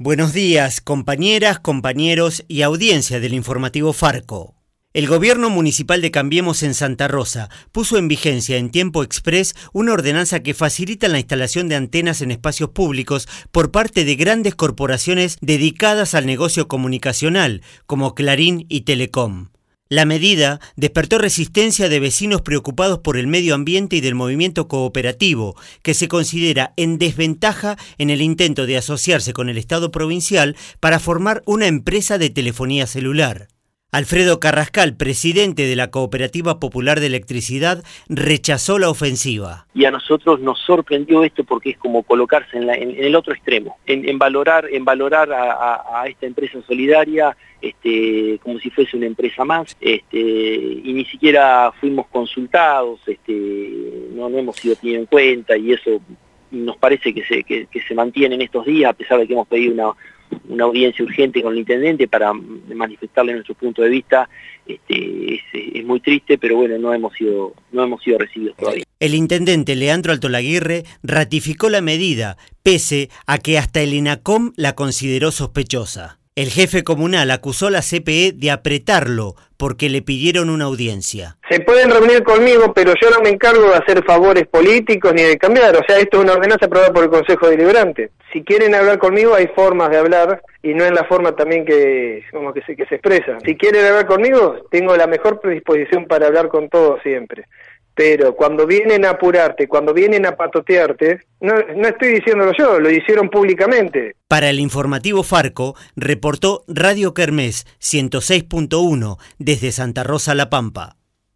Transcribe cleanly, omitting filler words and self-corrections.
Buenos días, compañeras, compañeros y audiencia del informativo Farco. El gobierno municipal de Cambiemos en Santa Rosa puso en vigencia en tiempo exprés una ordenanza que facilita la instalación de antenas en espacios públicos por parte de grandes corporaciones dedicadas al negocio comunicacional, como Clarín y Telecom. La medida despertó resistencia de vecinos preocupados por el medio ambiente y del movimiento cooperativo, que se considera en desventaja en el intento de asociarse con el Estado provincial para formar una empresa de telefonía celular. Alfredo Carrascal, presidente de la Cooperativa Popular de Electricidad, rechazó la ofensiva. Y a nosotros nos sorprendió esto porque es como colocarse en el otro extremo, en valorar a esta empresa solidaria como si fuese una empresa más, y ni siquiera fuimos consultados, no hemos sido tenidos en cuenta, y eso nos parece que se mantiene en estos días, a pesar de que hemos pedido una audiencia urgente con el intendente para manifestarle nuestro punto de vista. Es muy triste, pero bueno, no hemos sido recibidos todavía. El intendente Leandro Altolaguirre ratificó la medida, pese a que hasta el ENACOM la consideró sospechosa. El jefe comunal acusó a la CPE de apretarlo porque le pidieron una audiencia. Se pueden reunir conmigo, pero yo no me encargo de hacer favores políticos ni de cambiar. O sea, esto es una ordenanza aprobada por el Consejo Deliberante. Si quieren hablar conmigo, hay formas de hablar y no en la forma también que se expresa. Si quieren hablar conmigo, tengo la mejor predisposición para hablar con todos siempre. Pero cuando vienen a apurarte, cuando vienen a patotearte, no estoy diciéndolo yo, lo hicieron públicamente. Para el informativo Farco, reportó Radio Kermés 106.1 desde Santa Rosa, La Pampa.